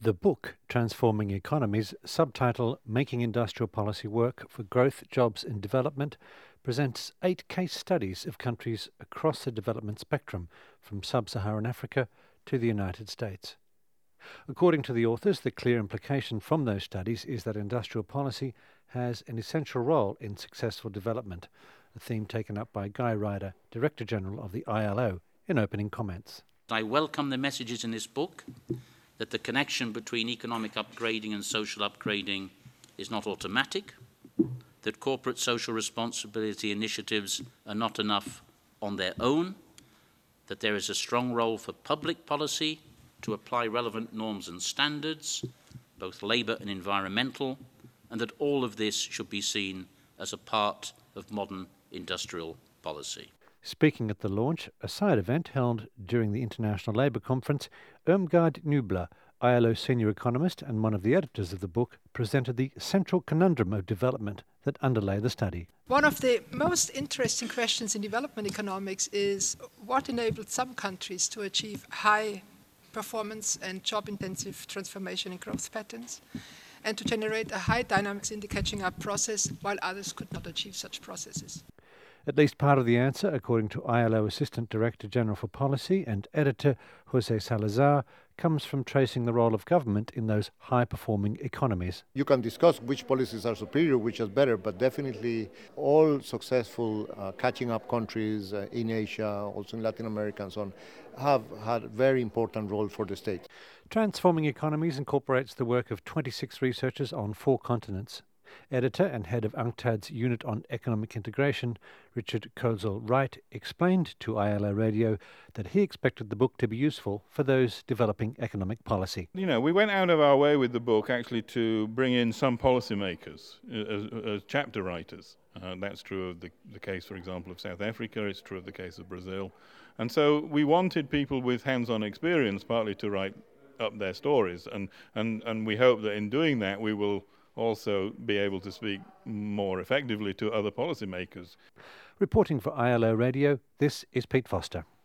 The book, Transforming Economies, subtitle Making Industrial Policy Work for Growth, Jobs and Development, presents 8 case studies of countries across the development spectrum, from sub-Saharan Africa to the United States. According to the authors, the clear implication from those studies is that industrial policy has an essential role in successful development, a theme taken up by Guy Ryder, Director General of the ILO, in opening comments. I welcome the messages in this book that the connection between economic upgrading and social upgrading is not automatic, that corporate social responsibility initiatives are not enough on their own, that there is a strong role for public policy to apply relevant norms and standards, both labour and environmental, and that all of this should be seen as a part of modern industrial policy. Speaking at the launch, a side event held during the International Labour Conference, Irmgard Nubler, ILO senior economist and one of the editors of the book, presented the central conundrum of development that underlay the study. One of the most interesting questions in development economics is what enabled some countries to achieve high performance and job-intensive transformation and growth patterns, and to generate a high dynamics in the catching up process, while others could not achieve such processes. At least part of the answer, according to ILO Assistant Director General for Policy and editor José Salazar, comes from tracing the role of government in those high-performing economies. You can discuss which policies are superior, which is better, but definitely all successful catching-up countries in Asia, also in Latin America and so on, have had a very important role for the state. Transforming Economies incorporates the work of 26 researchers on 4 continents. Editor and head of UNCTAD's Unit on Economic Integration, Richard Kozel-Wright, explained to ILO Radio that he expected the book to be useful for those developing economic policy. We went out of our way with the book actually to bring in some policymakers as chapter writers. That's true of the case, for example, of South Africa. It's true of the case of Brazil. And so we wanted people with hands-on experience partly to write up their stories. And we hope that in doing that we will also be able to speak more effectively to other policymakers. Reporting for ILO Radio, this is Pete Foster.